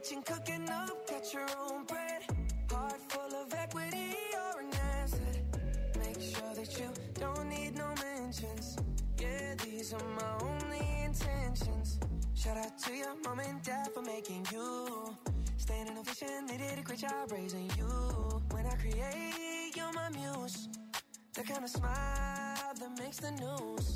kitchen cooking up, got your own bread. Heart full of equity, you're an asset. Make sure that you don't need no mentions. Yeah, these are my only intentions. Shout out to your mom and dad for making you. Staying in a vision, they did a great job raising you. When I create, you're my muse. The kind of smile that makes the news.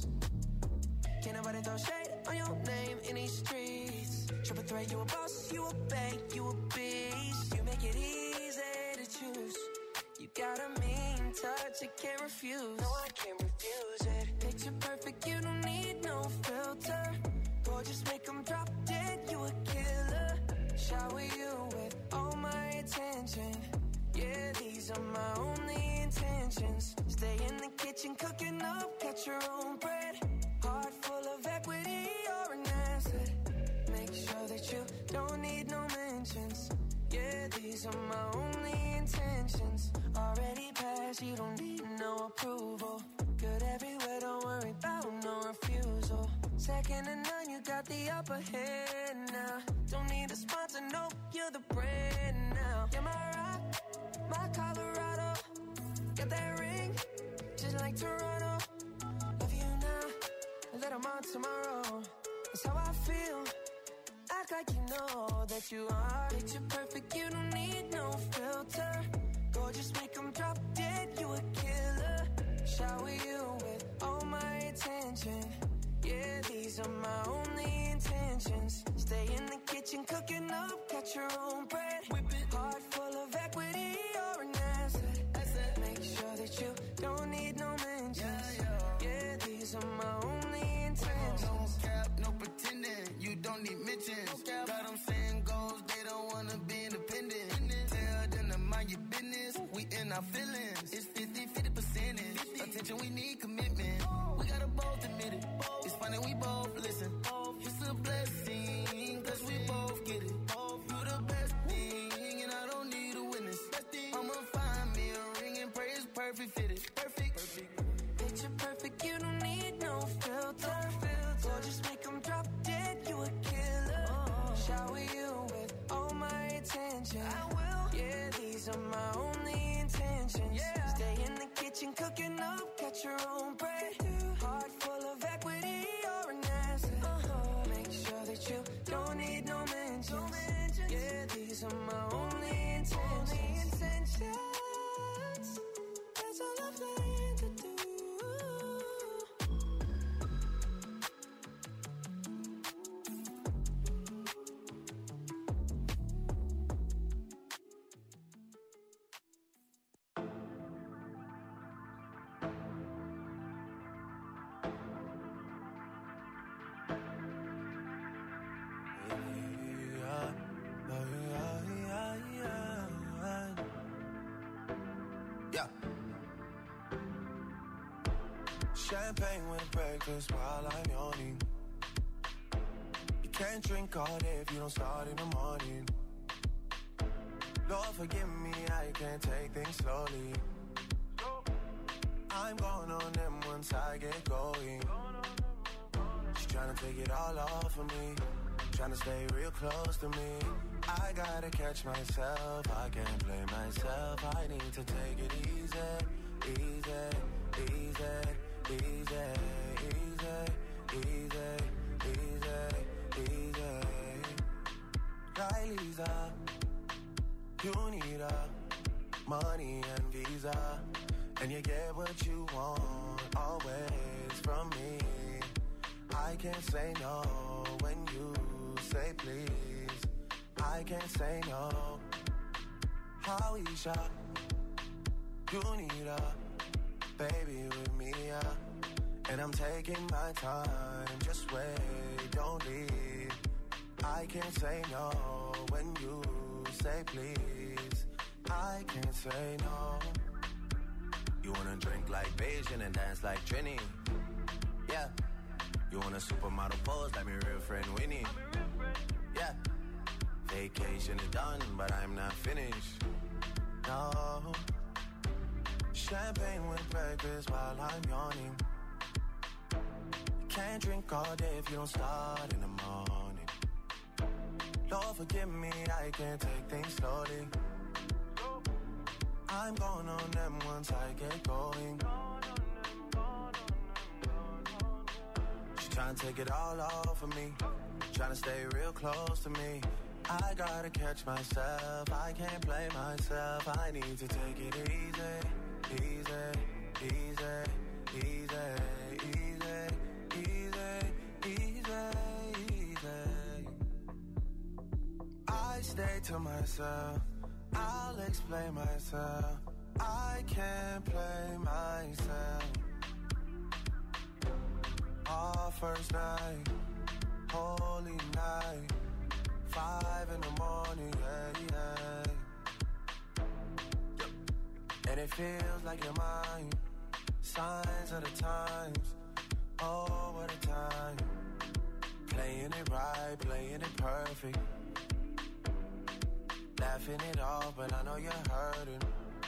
Can't nobody throw shade on your name in these streets. Triple threat, you a boss, you a bank, you a beast. You make it easy to choose. You got a mean touch, I can't refuse. No, I can't refuse it. Picture perfect, you don't need no filter. Gorgeous, make them drop dead, you a killer. Shower you with all my attention. Yeah, these are my only intentions. Stay in the kitchen cooking up, got your own bread. Heart full of equity, you're an asset. Make sure that you don't need no mentions. Yeah, these are my only intentions. Already passed, you don't need no approval. Good everywhere, don't worry about no refusal. Second to none, you got the upper hand now. Don't need a sponsor, no, you're the brand now. You're my rock, my Colorado. Got that ring, just like Toronto. Love you now, a little more tomorrow. That's how I feel. Act like you know that you are. Picture perfect, you don't need no filter. Gorgeous, make them drop dead, you a killer. Shower you with all my attention. Yeah, these are my only intentions. Stay in the kitchen cooking up, got your own bread. Whip it. Heart full of equity, you're an asset. Make sure that you don't need no mentions. Yeah, these are my only intentions. No cap, no pretending, you don't need mentions. Got them saying goals, they don't wanna be independent. Tell them to mind your business, we in our feelings. It's 50-50 percentage. Attention, we need commitment. We gotta both admit it. It's funny, we both listen. It's a blessing, cause we both get it. You the best thing, and I don't need a witness. I'ma find me a ring and pray it's perfect fitted. Perfect. Picture perfect, you don't need no filter. Gorgeous, make them drop dead, you a killer. Shower you with all my attention. I will. Yeah, these are my only intentions. Stay in the kitchen cooking up, got your own bread. Heart full of equity, you're an asset. Make sure that you don't need no mentions. Yeah, these are my only intentions. That's all I plan to do. Champagne with breakfast while I'm yawning. You can't drink all day if you don't start in the morning. Lord forgive me, I can't take things slowly. I'm going on them once I get going. She's trying to take it all off of me, trying to stay real close to me. I gotta catch myself, I can't blame myself. I need to take it easy, easy, easy, easy, easy, easy, easy, easy. Kylie's up, you need up, money and visa, and you get what you want always from me. I can't say no when you say please. I can't say no. Howeisha, you need a baby with me, and I'm taking my time. Just wait, don't leave. I can't say no when you say please. I can't say no. You wanna drink like Beijing and dance like Trini? Yeah. You want a supermodel pose like my real friend Winnie? Yeah. Vacation is done, but I'm not finished. No. Champagne with breakfast while I'm yawning. You can't drink all day if you don't start in the morning. Lord, forgive me, I can't take things slowly. I'm going on them once I get going. She's trying to take it all off of me, trying to stay real close to me. I gotta catch myself, I can't play myself. I need to take it easy, easy, easy, easy, easy, easy, easy, easy. I stay to myself, I'll explain myself. I can't play myself. Our first night, holy night, 5 in the morning, yeah, yeah. And it feels like you're mine. Signs of the times, oh, what a time. Playing it right, playing it perfect. Laughing it off, but I know you're hurting.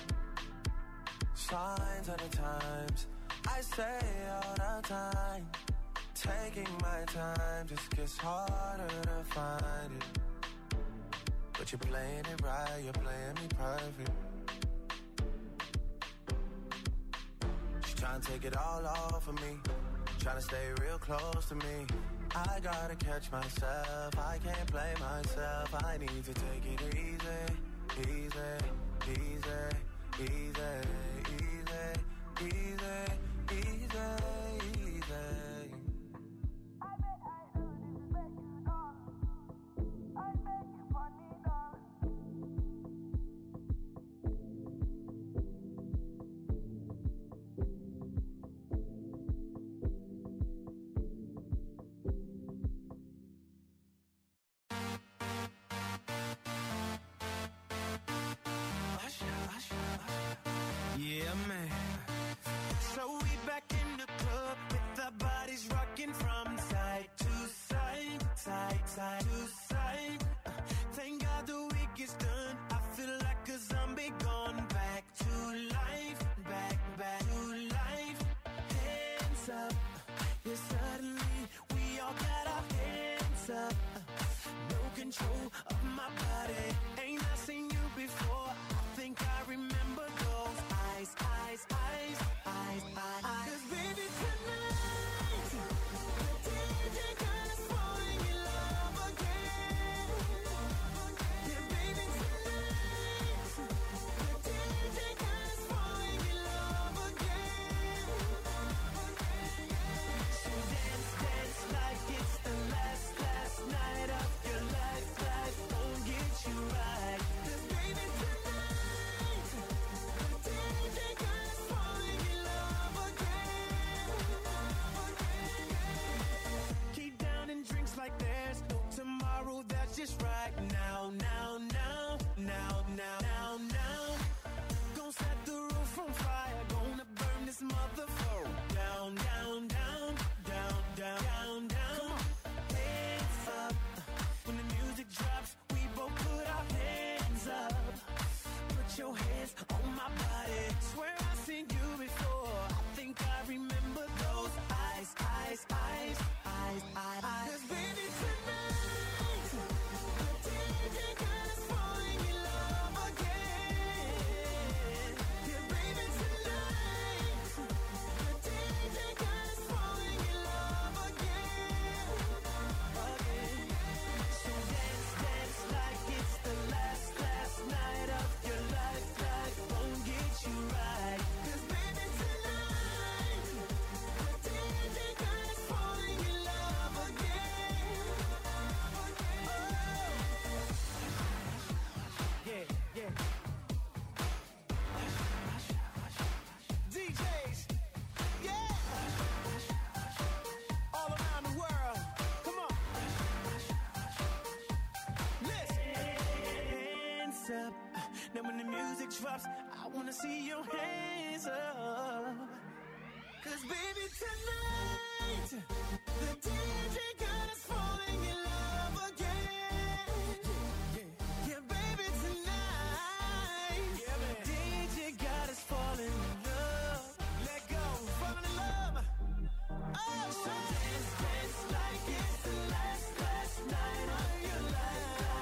Signs of the times, I say all the time. Taking my time just gets harder to find it. But you're playing it right, you're playing me perfect. She's trying to take it all off of me, trying to stay real close to me. I gotta catch myself, I can't play myself. I need to take it easy, easy, easy, easy, easy, easy, easy, easy. Yeah, man. So we back in the club with our bodies rocking from side to side, side, side to side. Thank God the week is done. I feel like a zombie gone back to life, back to life. Hands up, yeah, suddenly we all got our hands up. No control of my body. Ain't I seen you before? I think I remember those eyes, eyes, eyes, eyes, eyes. 'Cause baby tonight, the DJ got us falling in love again. Yeah, baby tonight, the DJ got us falling in love again. So dance, dance like it's the last night of your life. Life won't get you right. 'Cause baby tonight, the DJ got us falling in love again. Keep down and drinks like there's no tomorrow. That's just right now, now, now, now, now, now, now. Gonna set the roof on fire. Gonna burn this motherfucker down, down, down, down, down, down, down. Hands up. When the music drops, we both put our hands up. Put your hands on my body. Swear I've seen you before. I think I remember those eyes, eyes, eyes, eyes, eyes. 'Cause baby tonight, the DJ got us falling in love again. Yeah, baby tonight, the DJ got us falling in love again. Again. So dance, dance like it's the last night of your life. Life won't get you right. 'Cause baby tonight, the DJ got us falling in love again. Oh. Yeah, yeah. DJs, yeah. All around the world, come on. Listen. Hands up. Now when the music drops, I wanna see your hands up. 'Cause baby tonight, the DJ got us falling in love again. Yeah, baby tonight, DJ got us falling in love. Let go, falling in love. Oh, so dance, dance like it's the last night of your life.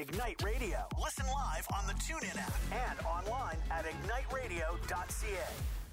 Ignite Radio. Listen live on the TuneIn app and online at igniteradio.ca.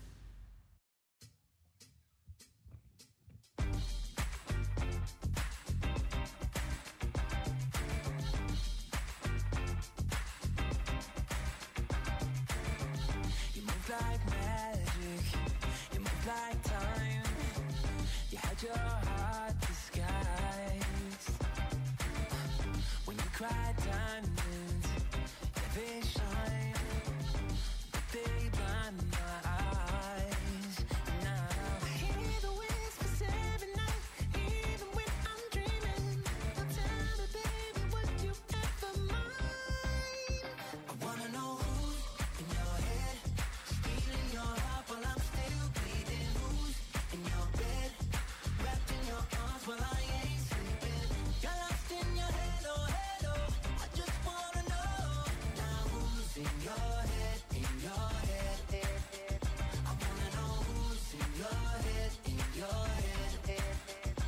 You move like magic, you move like time. You had your heart disguised. When you cry diamonds, yeah, they shine, but they blind my eyes. Now I hear the whispers every night, even when I'm dreaming. Now tell me, baby, would you ever mind? I wanna know who's in your head, stealing your heart while I'm still bleeding. Who's in your bed, wrapped in your arms while I ain't sleeping. Got lost in your head, oh hello. I just wanna know now who's in your head, in your head. I wanna know who's in your head, in your head.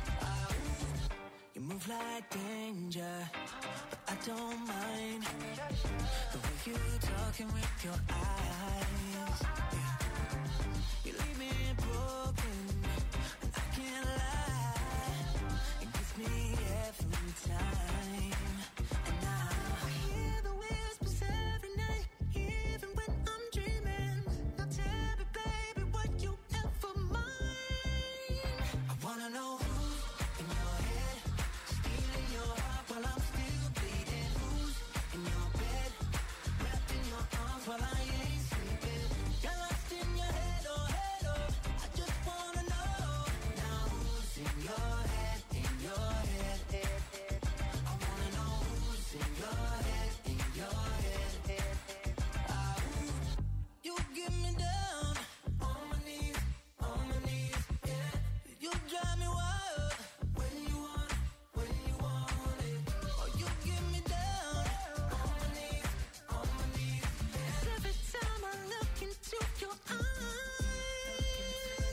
You move like danger, but I don't mind the way you talking with your eyes. Yeah. You leave me broken, and I can't lie. It gets me every time. And now I hear the whispers every night, even when I'm dreaming. Now tell me, baby, would you ever mind? I wanna know who's in your head, stealing your heart while I'm still bleeding. Who's in your bed, wrapped in your arms while I ain't sleeping. Got lost in your head, oh hello. I just wanna know now who's in your head, in your head. I wanna know who's in your head, in your head. You get me down on my knees, yeah. You drive me wild when you want it. Oh, you get me down on my knees, yeah. Every time I look into your eyes,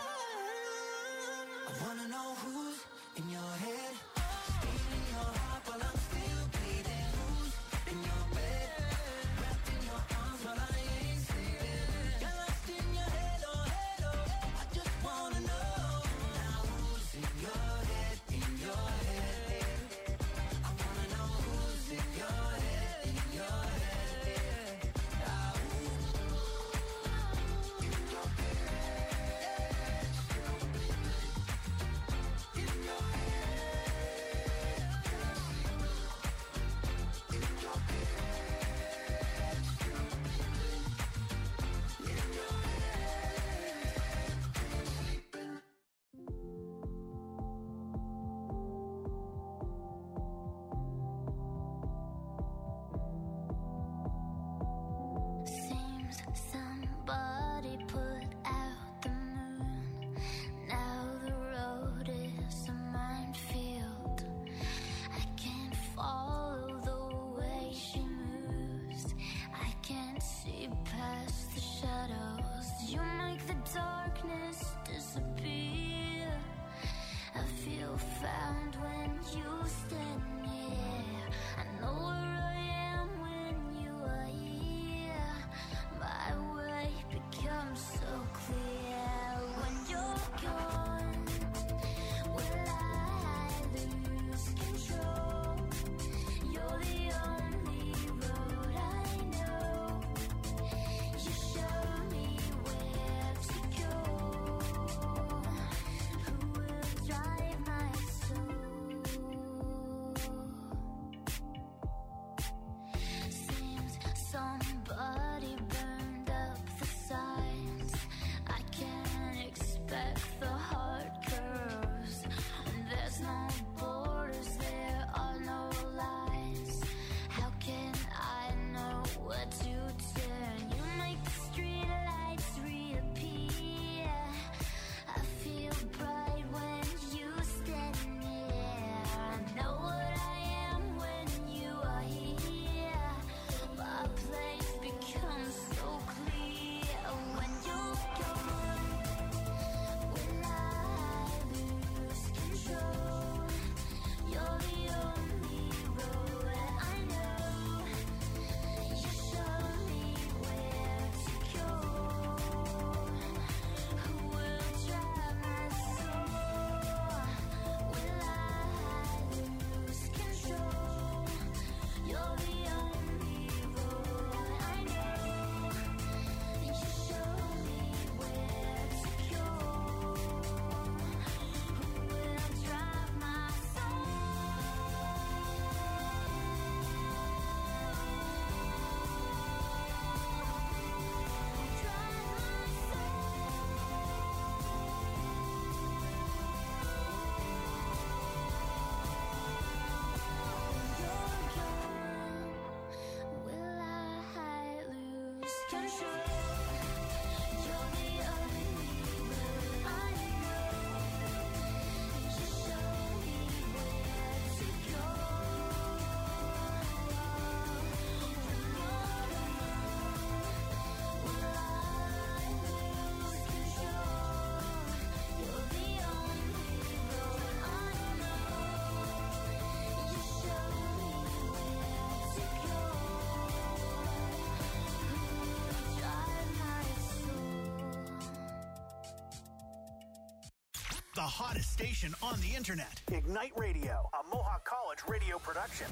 I wanna know who's in your head, stealing your heart while I'm still bleeding. Who's in your bed, wrapped in your arms while I ain't sleeping. Got lost in your head, oh hello. I just wanna know now who's in your head, in your head. I wanna know who's in your head, in your head. In your head. the hottest station on the internet. Ignite Radio, a Mohawk College radio production.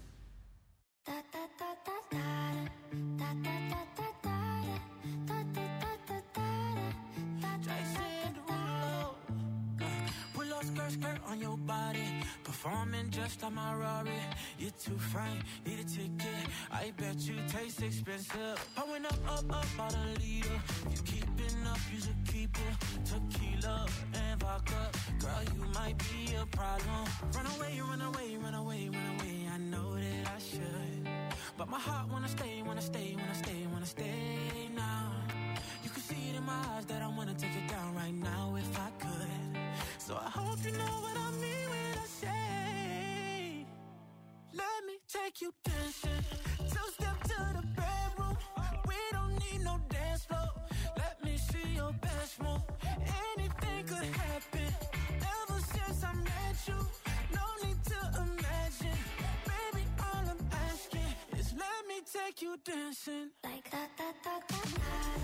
Skirt on your body, performing just like my Rari. You're too fine, need a ticket. I bet you taste expensive. Pouring up, about a liter. If you keeping up, you should keep it. Tequila and vodka, girl, you might be a problem. Run away, run away, run away, run away. I know that I should, but my heart wanna stay, wanna stay, wanna stay, wanna stay now. You can see it in my eyes that I wanna take it down right now if I could. So I hope you know what I mean when I say, let me take you dancing. Two-step to the bedroom. We don't need no dance floor. Let me see your best move. Anything could happen. Ever since I met you, no need to imagine. Baby, all I'm asking is let me take you dancing. Like that, that, that, that, that.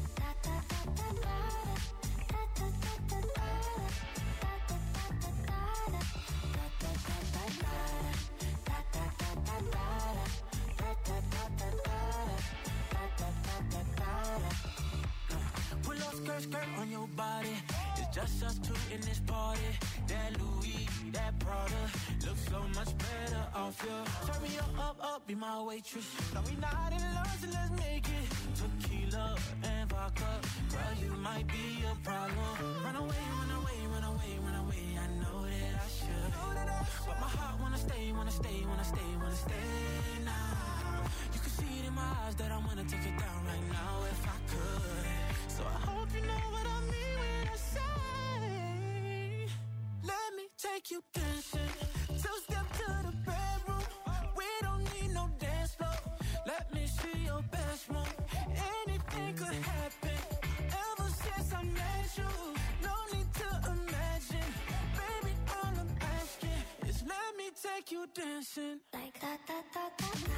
Pull up skirt on your body. It's just us two in this party. That Louis, that Prada looks so much better off you. Turn me up, be my waitress. No, we not in love, so let's make it. Tequila and vodka, girl, you might be a problem. Run away, run away, run away, run away. I know that I should, but my heart wanna stay, wanna stay, wanna stay, wanna stay now. You can see it in my eyes that I wanna take it down right now if I could. So I hope you know what I mean when I say, let me take you dancing. Two-step to the bedroom. We don't need no dance floor. Let me see your best move. Anything could happen. Ever since I met you, no need to imagine. Baby, all I'm asking is let me take you dancing. Like that, that, that, that, that.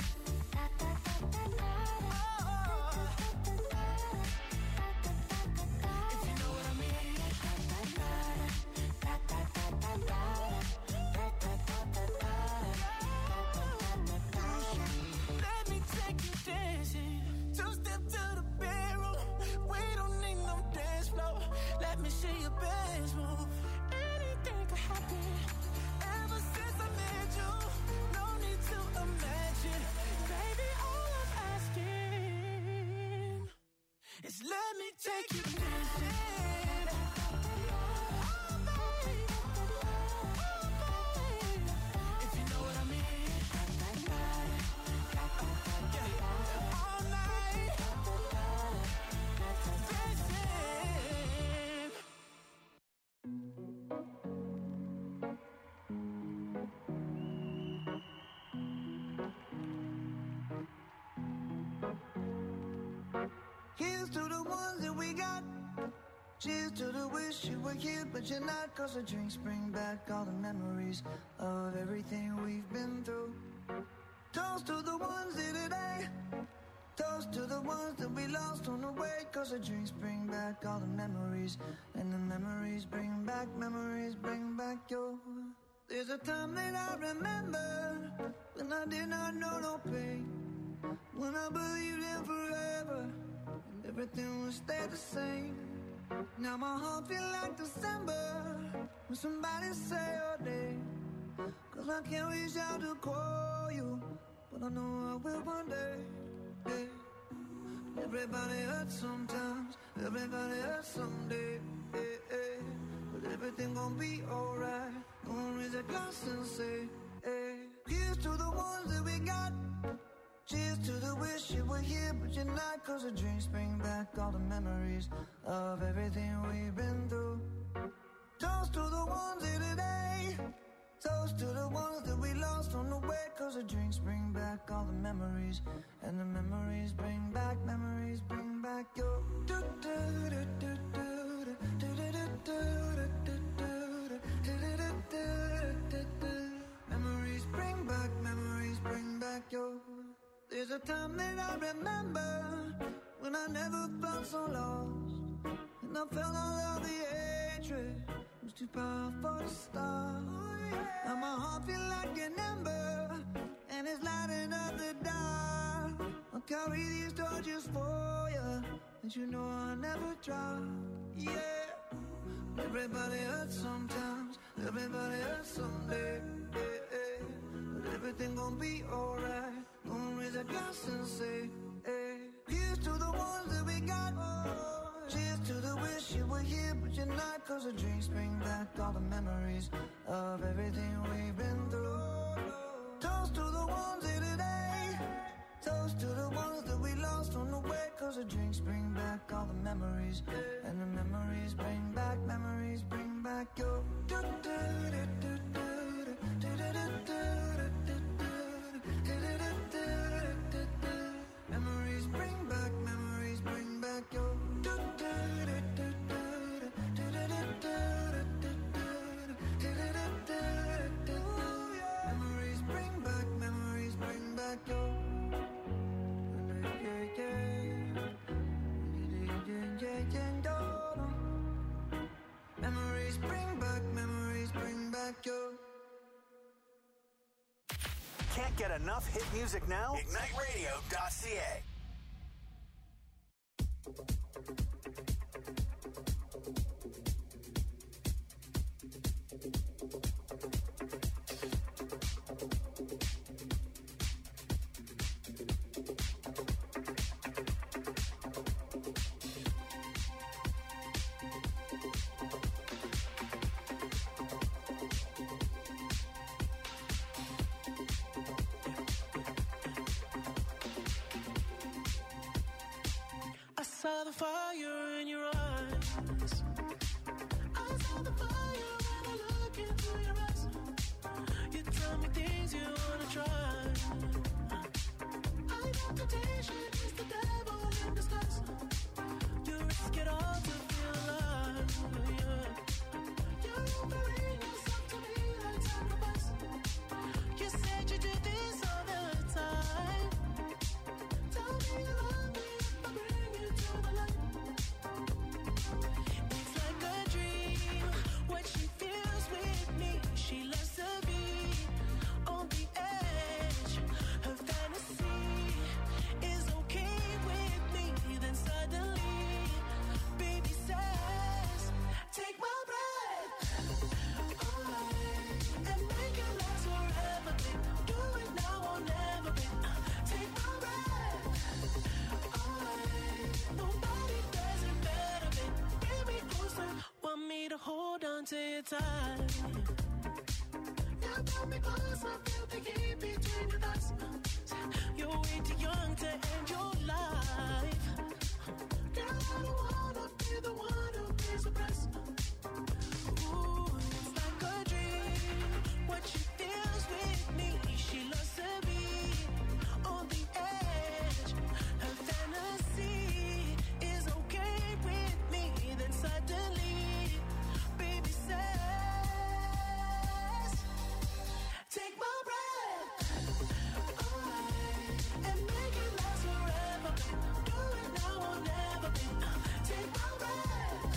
See your best move. Anything could happen. Ever since I met you, no need to imagine. Baby, all I'm asking is let me take you dancing. If you know what I mean. All night. Here's to the ones that we got. Cheers to the wish you were here, but you're not. Cause the drinks bring back all the memories of everything we've been through. Toast to the ones here today. Toast to the ones that we lost on the way. Cause the drinks bring back all the memories. And the memories bring back your. There's a time that I remember when I did not know no pain. When I believed in forever and everything would stay the same. Now my heart feel like December when somebody say your name. Cause I can't reach out to call you, but I know I will one day. Yeah. Everybody hurts sometimes, everybody hurts someday. Yeah, yeah. But everything gon' be alright. Gonna raise a glass and say, hey. Here's to the ones that we got. Cheers to the wish you were here, but you're not. Cause the drinks bring back all the memories of everything we've been through. Toast to the ones here today. Toast to the ones that we lost on the way. Cause the drinks bring back all the memories. And the memories bring back your. Memories bring back your. There's a time that I remember when I never felt so lost. And I felt all of the hatred was too powerful to stop. Now my heart feel like an ember, and it's lighting up the dark. I'll carry these torches for you, and you know I'll never drop. Yeah, everybody hurts sometimes, everybody hurts someday. But everything gon' be alright. Gonna raise a glass and say, hey, here's to the ones that we got. Cheers to the wish you were here, but you're not. Cause the drinks bring back all the memories of everything we've been through. Toast to the ones here today. Toast to the ones that we lost on the way. Cause the drinks bring back all the memories. And the memories bring back your memories bring back your memories bring back your memories bring back your. Can't get enough hit music now? IgniteRadio.ca. I saw the fire in your eyes. I saw the fire when I look into your eyes. You tell me things you wanna try. I know temptation is the devil in disguise. You risk it all to feel alive. Yeah. You're offering yourself to me like sacrifice. You said you do this all the time. Tell me you love me if I bring you to the light. It's like a dream, what she feels with me. She loves to be on the edge. Her fantasy is okay with me. Then suddenly, baby says, take my breath away and make it last forever, babe. Do it now or never, babe. Take my breath away. Nobody does it better, babe. Bring me closer, want me to hold on to your tight. Now pull me closer, feel the heat between your thighs. You're way too young to end your life. Girl, I don't wanna be the one who pays the price. Ooh, it's like a dream, what she feels with me. She loves to be on the edge. Her fantasy is okay with me. Then suddenly, baby says, take my breath away and make it last forever. Do it now or never, babe. Take my breath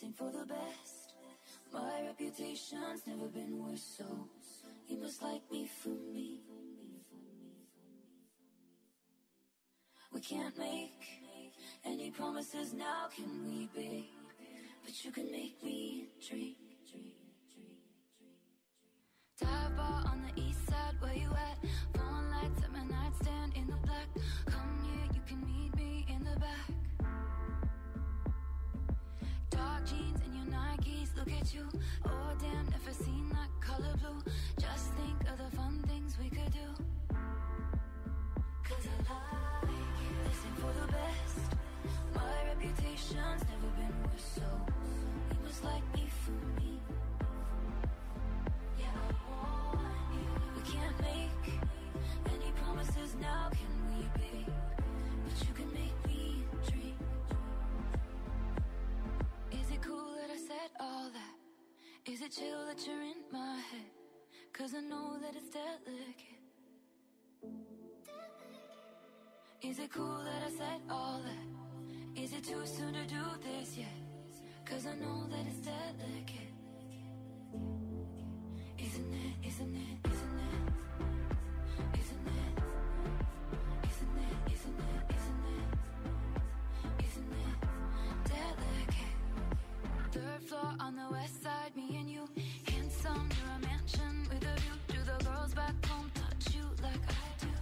ain't for the best. My reputation's never been worse, so you must like me for me. We can't make any promises now, can we, babe? But you can make me dream. Dive bar on the east side, where you at? Phone lights at my nightstand in the black. Come here, you can meet me in the back. Dark jeans and your Nikes, look at you. Oh damn, never seen that color blue. Just think of the fun things we could do. Cause I like you. This ain't for the best. My reputation's never been worse, so you must like me for me. Yeah, I want you. We can't make any promises now, can we, babe? But you can make me dream. Is it cool that I said all that? Is it chill that you're in my head? Cause I know that it's delicate. Is it cool that I said all that? Is it too soon to do this yet? Cause I know that it's delicate. Isn't it, isn't it, isn't it? Isn't it? Isn't it, isn't it, isn't it? Isn't it delicate? Third floor on the west side, me and you. Handsome, you're a mansion with a view. Do the girls back home touch you like I do?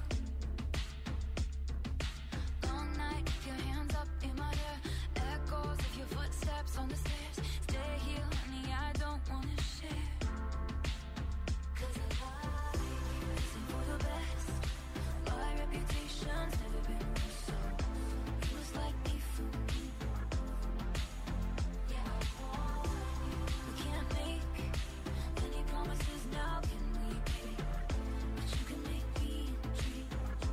Long night, keep your hands up in my hair. Echoes of your footsteps on the stairs. Stay here, honey, I don't wanna share. Cause I like you. This ain't for the best. My reputation's never been worse, so you must like me for me. Yeah, I want you. We can't make any promises now, can we, babe? But you can make me dream.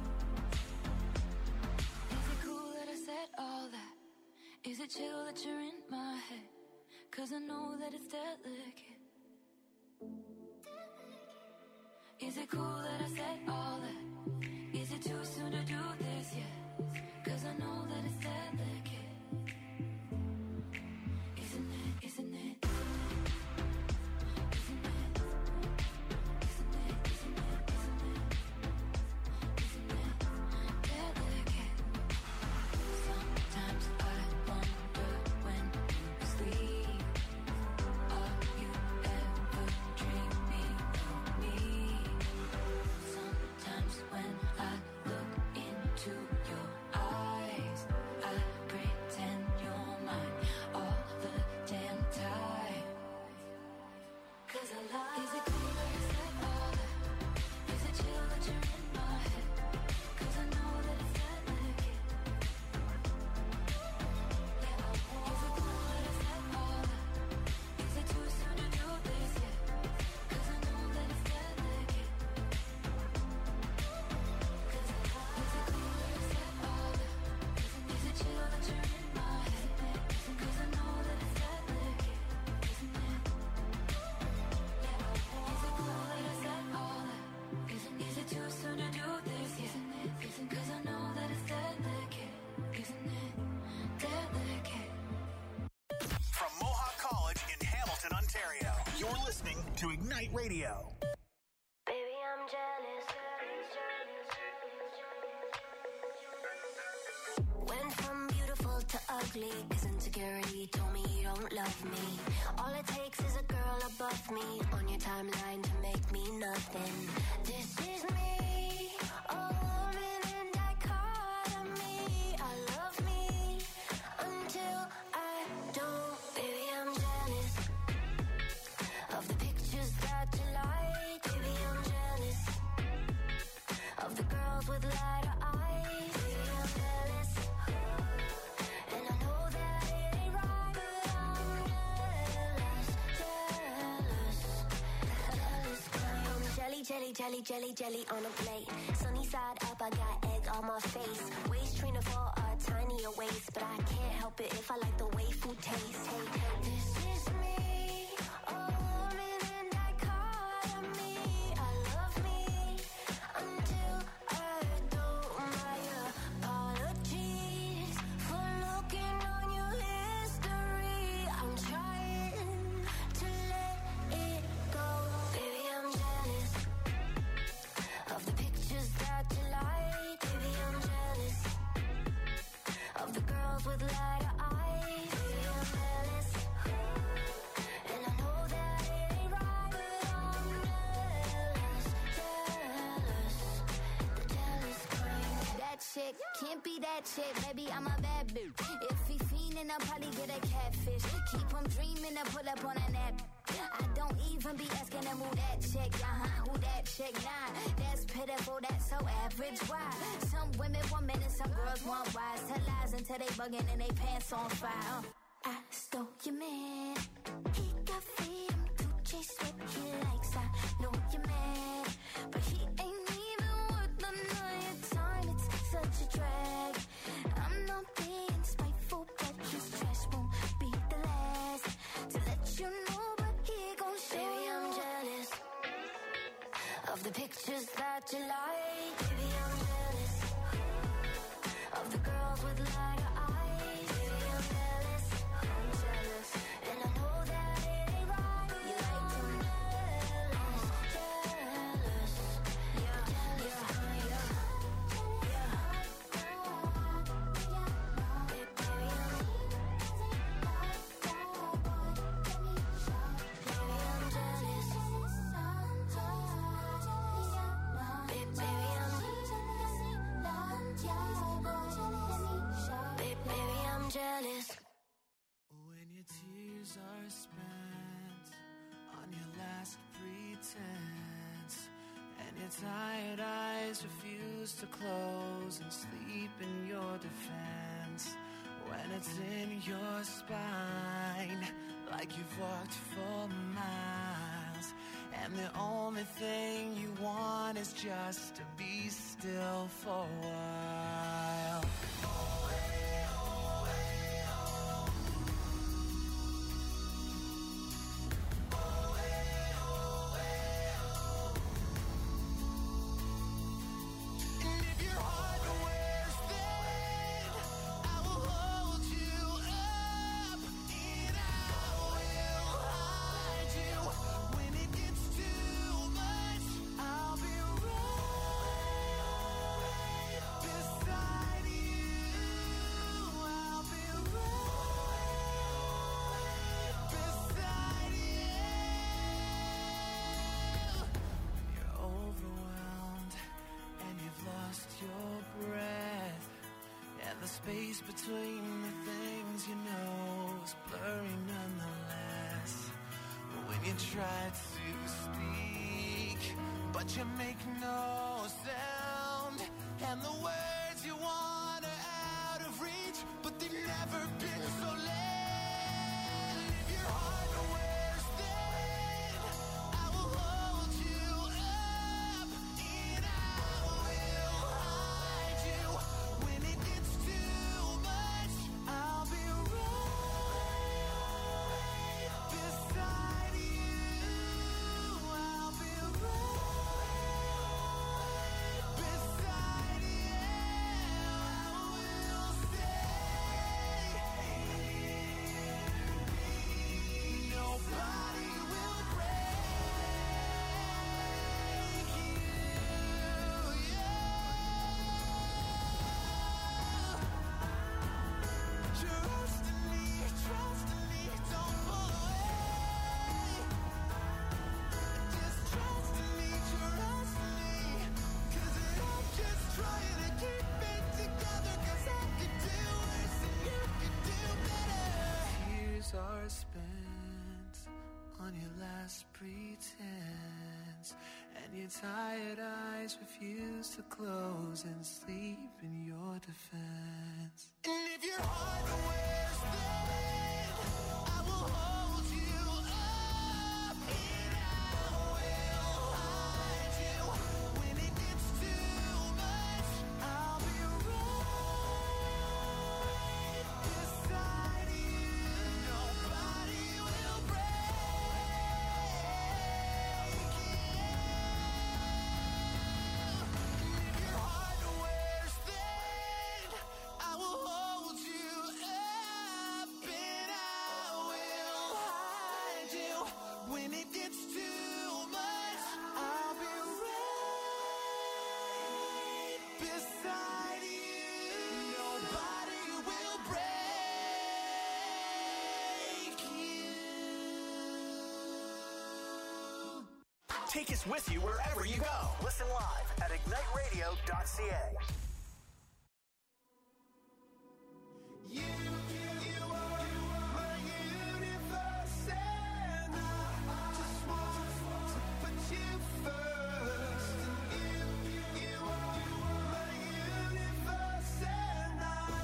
Is it cool that I said all that? Is it chill that you're in my head? Cause I know that it's delicate. Is it cool that I said all that? Is it too soon to do this yet? Cause I know that it's delicate. Isn't it, isn't it, isn't it? Isn't it, isn't it, isn't it? Isn't it delicate? Sometimes I wonder when you sleep, are you ever dreaming of me? Sometimes when I look into your eyes, I pretend you're mine all the damn time. Cause I lie. Is it cool that I said all that? Is it chill that you're in my head? Cause I know that it's delicate. Yeah, I want. Is it cool that I said all that? Is it too soon to do this yet? Cause I know that it's delicate. Cause I lie. Is it cool that I said all that? Is it chill that you're in my head? Cause I know that it's delicate. Isn't it? Yeah, I want. Is it cool that I said all that? Is it too soon to do this yet? Cause I know that it's delicate. Isn't it delicate? From Mohawk College in Hamilton, Ontario, you're listening to Ignite Radio. Baby, I'm jealous. Went from beautiful to ugly, cause insecurity told me you don't love me. All it takes is a girl above me on your timeline to make me nothing. This is me, a woman in dichotomy. I love me until I don't. Baby, I'm jealous of the pictures that you like. Baby, I'm jealous of the girls with lighter eyes. Baby, I'm jealous, and I know that it ain't right, but I'm jealous. I'm jelly on a plate. Sunny side up, I got egg on my face. Waist trainer for a tinier waist, but I can't help it if I like the way food tastes. Hey, this is me, a woman in dichotomy. I love me until I don't. My apologies for looking on your history. I'm trying. with lighter eyes. Baby, I'm jealous. And I know that it ain't right, but I'm jealous. The jealous kind. That chick can't be that chick, baby, I'm a bad bitch. If he fiendin', I'll probably get a catfish. Keep him dreaming to pull up on a nap. I don't even be asking him who that chick, who that chick, nah. That's pitiful, that's so average, why? Some women want men and some girls want wise. Tell lies until they bugging and they pants on fire. I stole your man. He got freedom to chase what he likes. I know you're mad, but he ain't even worth none of your time. It's such a drag. I'm not being spiteful, but his trash won't be the last to let you know. But he gon' show. Baby, I'm jealous of the pictures that you like. Baby, I'm jealous of the girls with lighter eyes. Baby, I'm jealous. I'm jealous, and I know that it ain't right. You like them jealous, yeah, jealous, yeah. Jealous. When your tears are spent on your last pretense, and your tired eyes refuse to close and sleep in your defense, when it's in your spine like you've walked for miles, and the only thing you want is just to be still for a while. Space between the things you know is blurry nonetheless. When you try to speak, but you make no sound, and the words you want are out of reach, but they've never been so late. If your heart wears thin, I will hold you up, and I will hide you. When it gets too much, I'll be right beside you. I'll be right beside you. I will stay. Nobody will break you. Trust in me, don't pull away. Just trust in me, 'cause I'm just trying to keep it together, 'cause I could do worse and you could do better. Tears are spent on your last pretense, and your tired eyes refuse to close and sleep in your defense. And if your heart wears thin, I will hold you up, and I will hide you. When it gets too much, I'll be right beside you. Nobody will break you. And if your heart wears thin, take us with you wherever you go. Listen live at igniteradio.ca. You are my universe, and I just want to put you first. You are my universe, and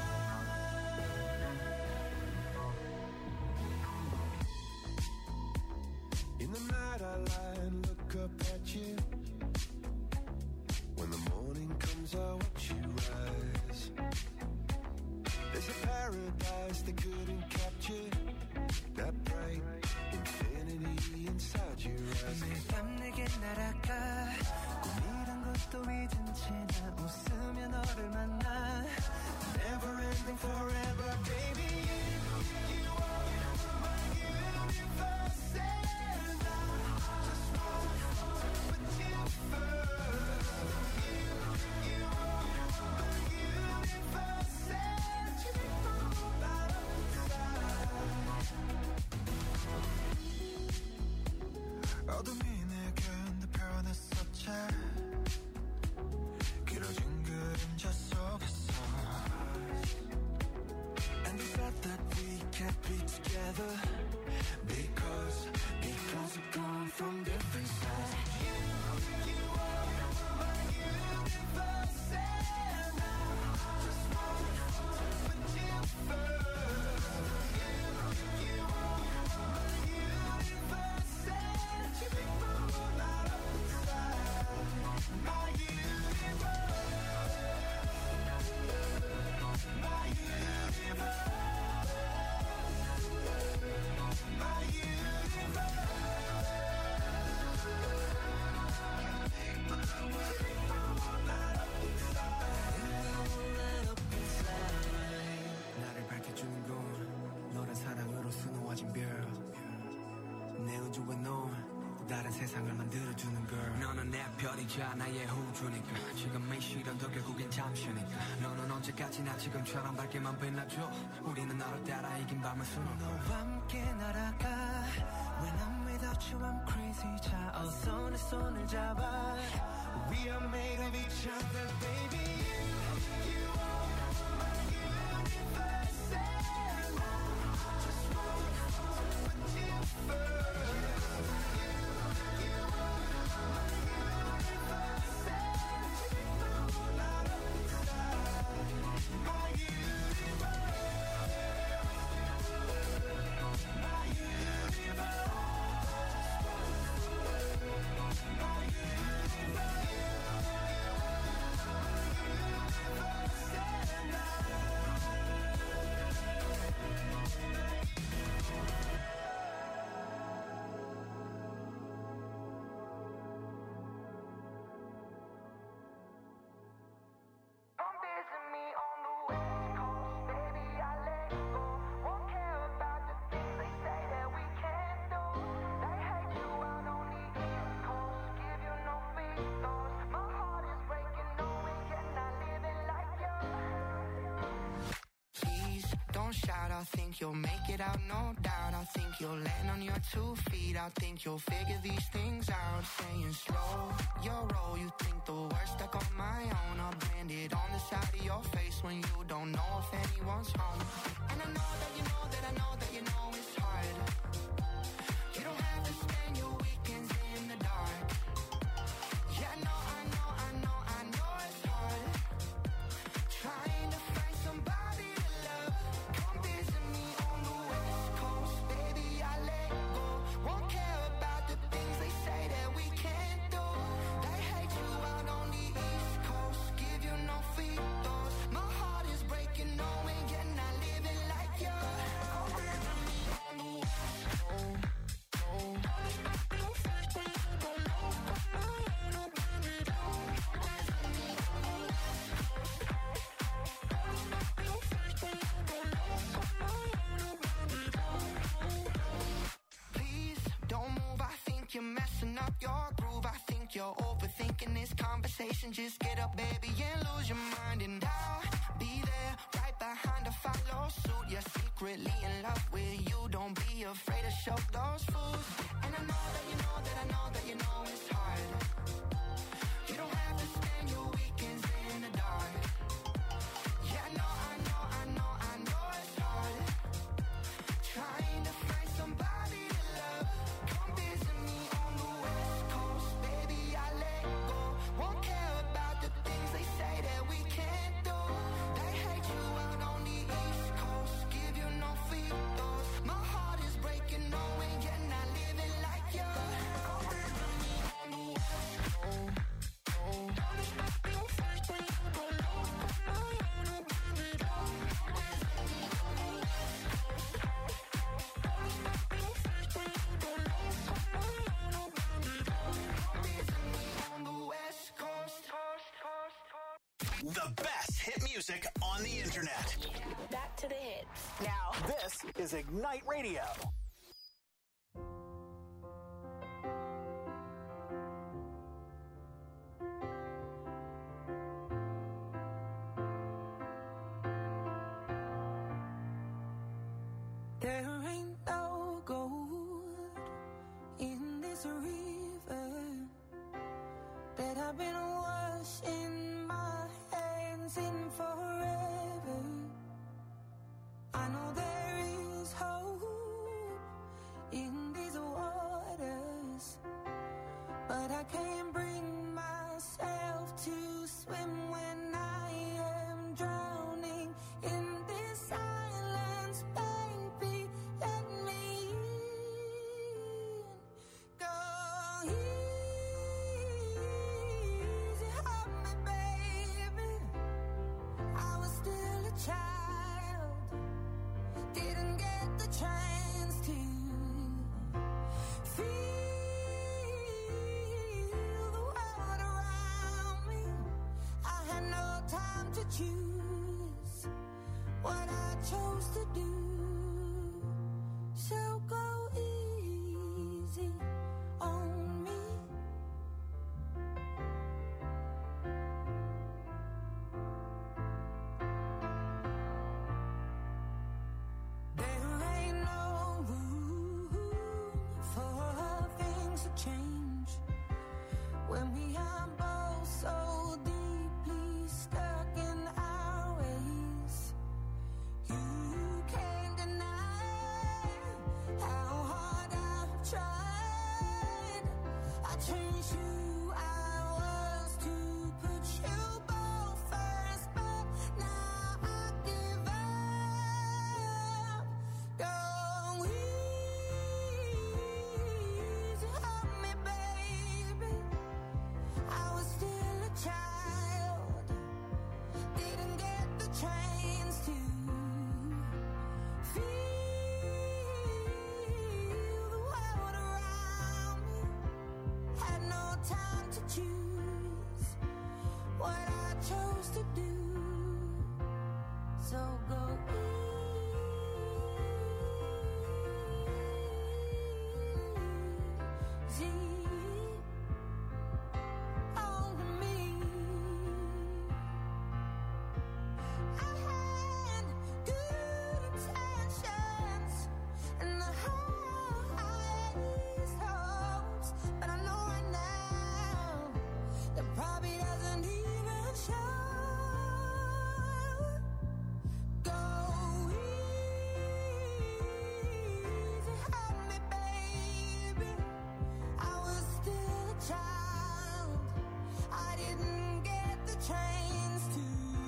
In the night I lie and look up at you. When the morning comes I watch you rise. There's a paradise they couldn't capture. That bright infinity inside your eyes. 매일 밤 내게 날아가 꿈이란 것도 잊은 채 나 웃으며 너를 만나 Never ending forever baby You are my universe and I just want to put you first You are my universe and you make my whole life inside 어둠이 내겐 더 변했었지 길어진 그림자 속에서 And the fact that we can't be together Because we've come from different sides You are my universe and I just want to put you first You are my universe and you make my whole life inside My universe My universe My universe 나를 밝혀주는 건 너란 사랑으로 수놓아진 별 내 우주에 넌 다른 세상을 만들어주는 걸 너는 내 별이자 나의 우주니까 지금의 시련도 결국엔 잠시니까 너는 언제까지나 지금처럼 밝게만 빛나줘 우리는 너를 따라 이긴 밤을 수놓고 너와 함께 날아가 When I'm without you I'm crazy 자 어서 내 손을 잡아 We are made of each other baby You are my universe and I just want to put you first You are my universe and you make my whole life inside My universe My universe My Shout, I think you'll make it out, no doubt. I think you'll land on your 2 feet. I think you'll figure these things out. Saying slow, your roll. You think the worst stuck on my own. I'll brand it on the side of your face when you don't know if anyone's home. And I know that you know that I know that you know it's hard. You don't have to spend your weekends in the dark. Yeah, I know it's hard. Trying to find somebody to love. Come visit me on the West Coast, baby, I let go. Won't care about the things they say that we can't do. They hate you out on the East Coast, give you no free throws. My heart is breaking, knowing you're not living like you. Come visit me on the West Coast. You're messing up your groove. I think you're overthinking this conversation. Just get up, baby, and lose your mind. And I'll be there, right behind to follow suit. You're secretly in love with you. Don't be afraid to show those fools. And I know that you know that I know that you know it's hard. The best hit music on the internet. Back to the hits. Now, this is Ignite Radio. There ain't no gold in this river that I've been washing my hands in forever. I know there is hope in these waters, but I can't bring myself to swim when I am drowning in this silence. Baby, let me in. Go easy on me, baby. I was still a child, didn't get the chance to feel the world around me. I had no time to choose what I chose to do. So go easy on me. There ain't no room for things to change when we are both so deeply stuck in our ways. You can't deny how hard I've tried. I changed who I was to put you both first, but now I give up. Go easy on me, baby. I was still a child, didn't get the chance to feel the world around me. Had no time to choose what I chose to do. So go easy on me. I had good intentions and the highest hopes, but I know right now that probably doesn't even show. Go easy on me, baby. I was still a child, I didn't get the chance to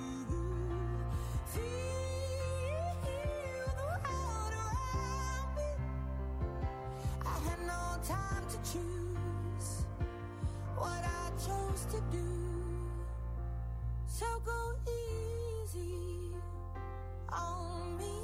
feel the world around me. I had no time to choose what I chose to do. So go easy on me.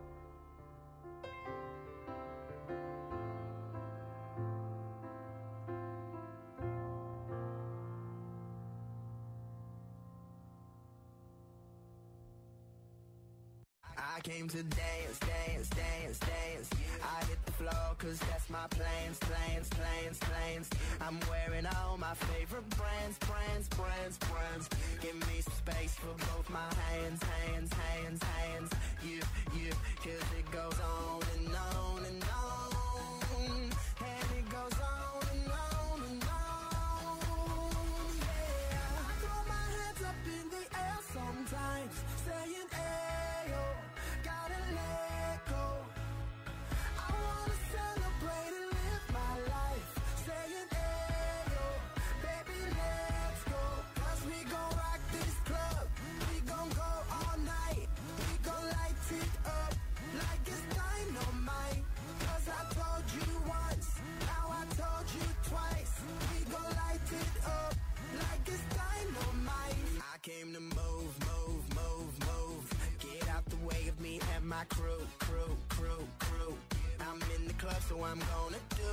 I came to dance, dance, dance, dance. I hit the floor cause that's my plans, plans, plans, plans. I'm wearing all my favorite brands, brands, brands, brands. Give me some space for both my hands, hands, hands, hands. You, cause it goes on and on and on. And it goes on and on and on. Yeah. I throw my hands up in the air sometimes, saying, ayo, gotta let go. I wanna celebrate and live my life, saying, ayo, baby, let's go. Cause we gon' rock this club, we gon' go all night. We gon' light it up like it's dynamite. Cause I told you once, now I told you twice. We gon' light it up like it's dynamite. I came to move, move, move, move. Get out the way of me and my crew, crew, crew, crew. I'm in the club, so I'm gonna do.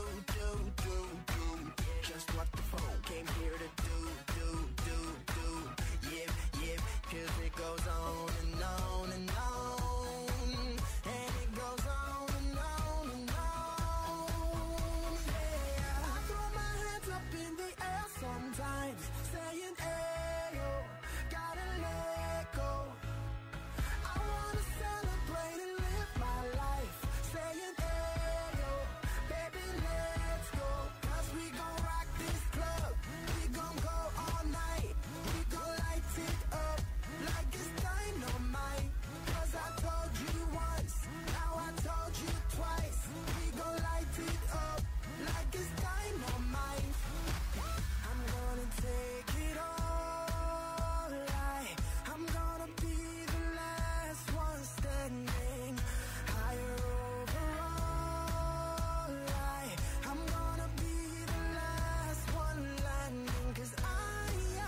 Just what the phone came here to do. Yeah, 'cause it goes on and on and on. And it goes on and on and on. Yeah, I throw my hands up in the air sometimes, saying, ayo, gotta let go. I wanna celebrate and live my life, saying, ayo, baby, let's go. 'Cause we gon' rock this club, we gon' go all night, we gon' light it up like it's dynamite. 'Cause I told you once, now I told you twice, we gon' light it up like it's dynamite. I'm gonna take it all, I'm gonna be the last one standing, higher overall, I'm gonna be the last one landing. 'Cause I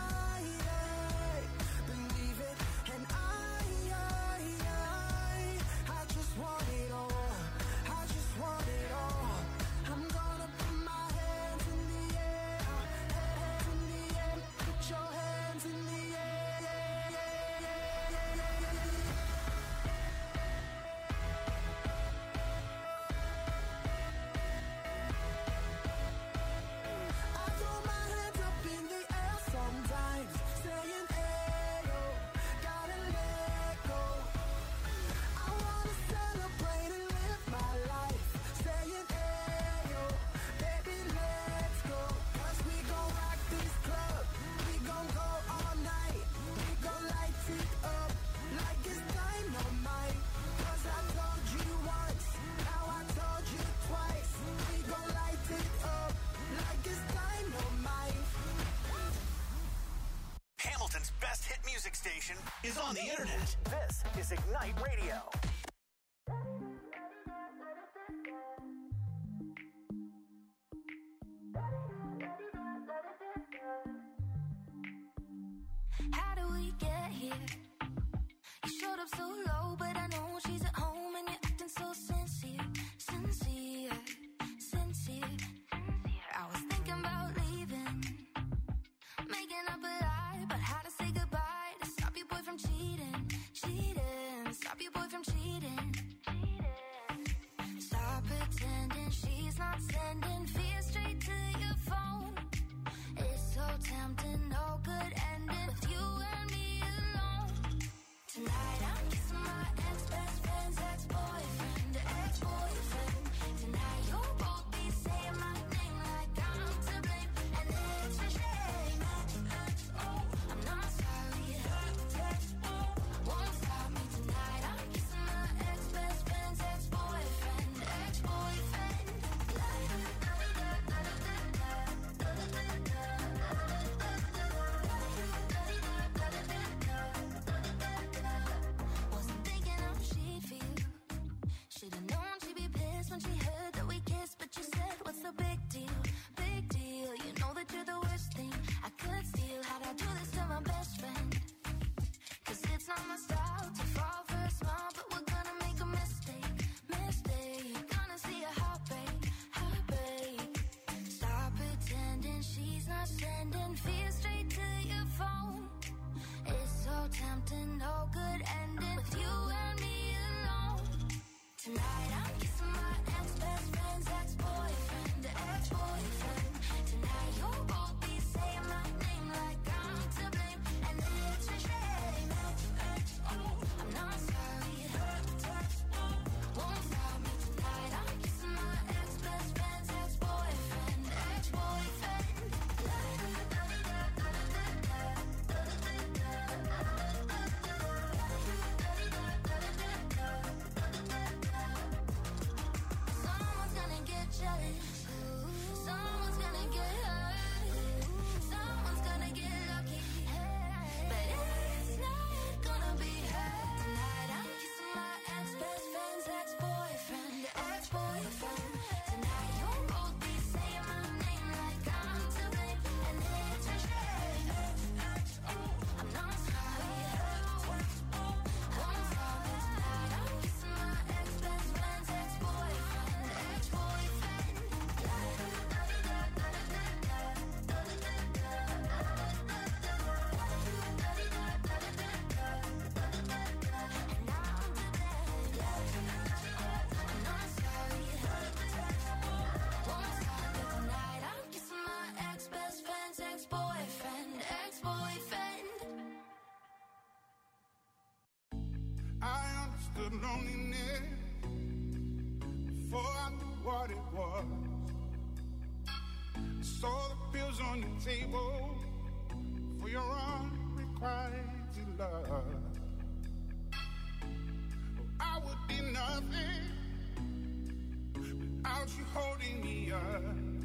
believe it, and I just want it all, I just want it all. I'm gonna put my hands in the air, hands in the air, put your hands in the air. I throw my hands up in the air sometimes, saying, ayo, gotta let go. I wanna celebrate and live my life, saying, ayo, baby, let's go. 'Cause we gon' rock this club, we gon' go all night, we gon' light it up like it's dynamite. 'Cause I told you once, now I told you twice, we gon' light it up like it's dynamite. Hamilton's best hit music station is on the internet. This is Ignite Radio. How do we get here? You showed up so low, but I know she's at home and you're acting so sincere, sincere, sincere. I was thinking about leaving, making up a lie about how to say goodbye to stop your boy from cheating, cheating, stop your boy from cheating. Stop pretending she's not sending fear straight to your phone. It's so tempting, no good ending with you and me alone. Tonight I'm kissing my to loneliness before I knew what it was. Saw the pills on the table for your unrequited love. I would be nothing without you holding me up.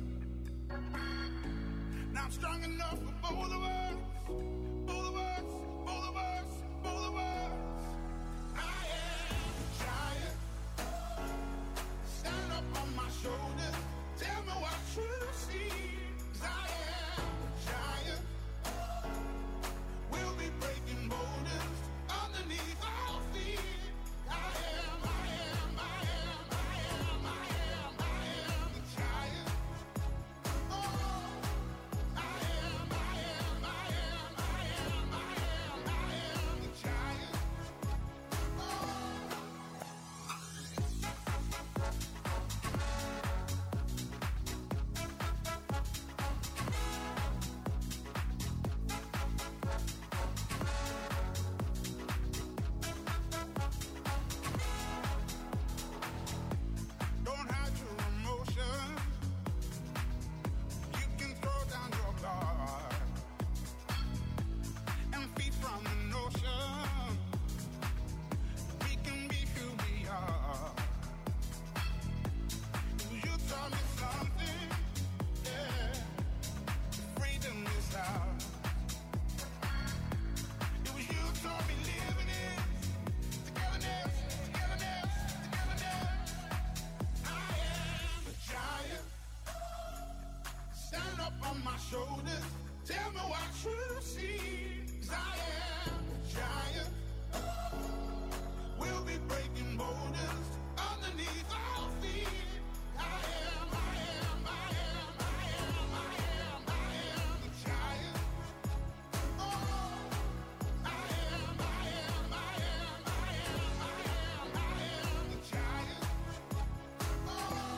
Now I'm strong enough for both of us, both of us, both of us, both of us. I am a giant. Stand up on my shoulders. Tell me what you see. 'Cause I am a giant. We'll be breaking boulders underneath our feet. I am the giant. Oh, I am the giant. Oh. Don't hide your emotions. You can throw down your guard and feed from the notion. We can be who we are. You taught me something, yeah. Freedom is ours. It was you taught me living it. Togetherness, togetherness, togetherness. I am a giant. Stand up on my shoulders. Tell me what you see. 'Cause I am a giant. We'll be breaking boulders underneath our feet. I am the giant. Oh, I am the giant. Oh.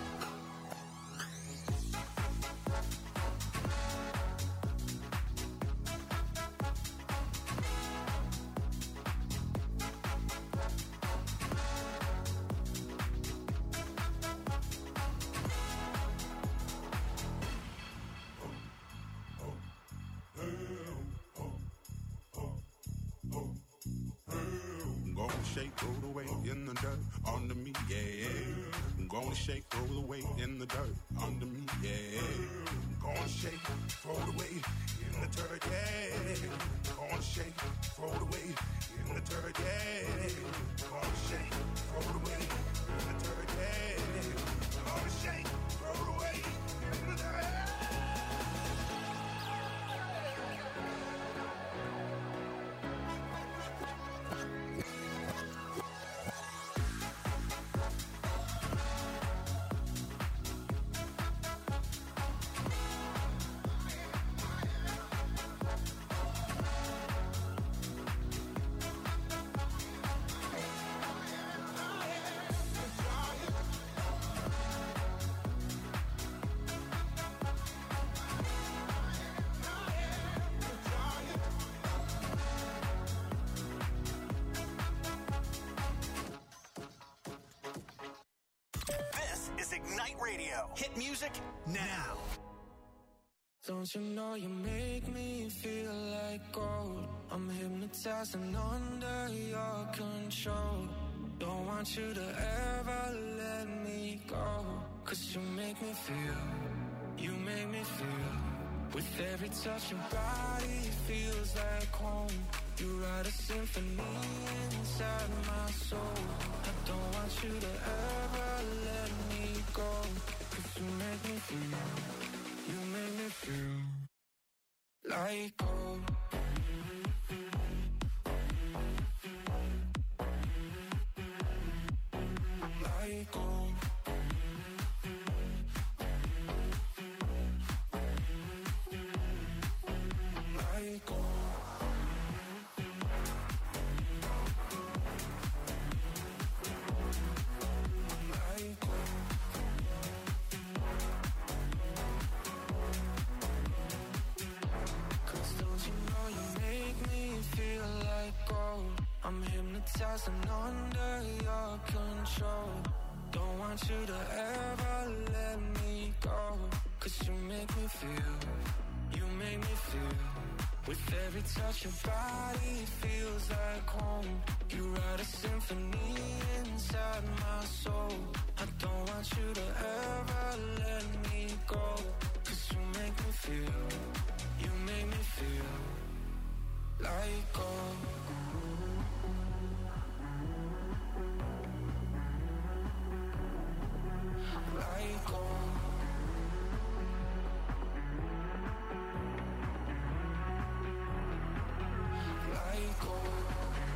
I'm gonna shake, roll away in the dirt under me, yeah. I'm gonna shake, roll away in the dirt under me, yeah. I'm gonna shake, roll away in the dirt, yeah. Gonna shake, roll away in the dirt, yeah. Gonna shake, roll away in the dirt, yeah. Gonna shake, roll away in the dirt. This is Ignite Radio. Hit music now. Don't you know you make me feel like gold? I'm hypnotized and under your control. Don't want you to ever let me go. 'Cause you make me feel. With every touch your body feels like home. You write a symphony inside my soul. I don't want you to ever let me go. 'Cause you make me feel like gold. Like gold. Like gold. control. Don't want you to ever let me go. 'Cause you make me feel, you make me feel. With every touch your body feels like home. You write a symphony inside my soul. I don't want you to ever let me go. 'Cause you make me feel, you make me feel like gold. Like gold. Like gold.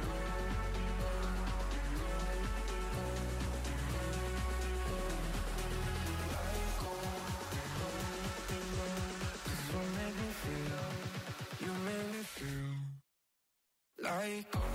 Like gold. 'Cause you make me feel, you make me feel like gold.